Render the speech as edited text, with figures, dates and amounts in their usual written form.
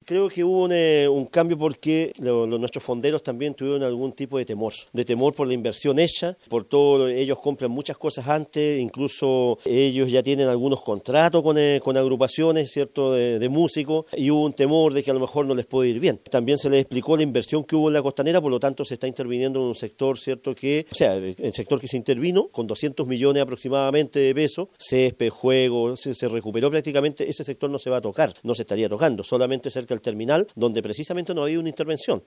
Creo que hubo un cambio porque nuestros fonderos también tuvieron algún tipo de temor por la inversión hecha, por todo, ellos compran muchas cosas antes, incluso ellos ya tienen algunos contratos con agrupaciones, ¿cierto?, de músicos, y hubo un temor de que a lo mejor no les puede ir bien. También se les explicó la inversión que hubo en la costanera, por lo tanto se está interviniendo en un sector, ¿cierto?, el sector que se intervino con 200 millones aproximadamente de pesos, césped, juego, se recuperó prácticamente, ese sector no se va a tocar, no se estaría tocando, solamente cerca del terminal, donde precisamente no había una intervención.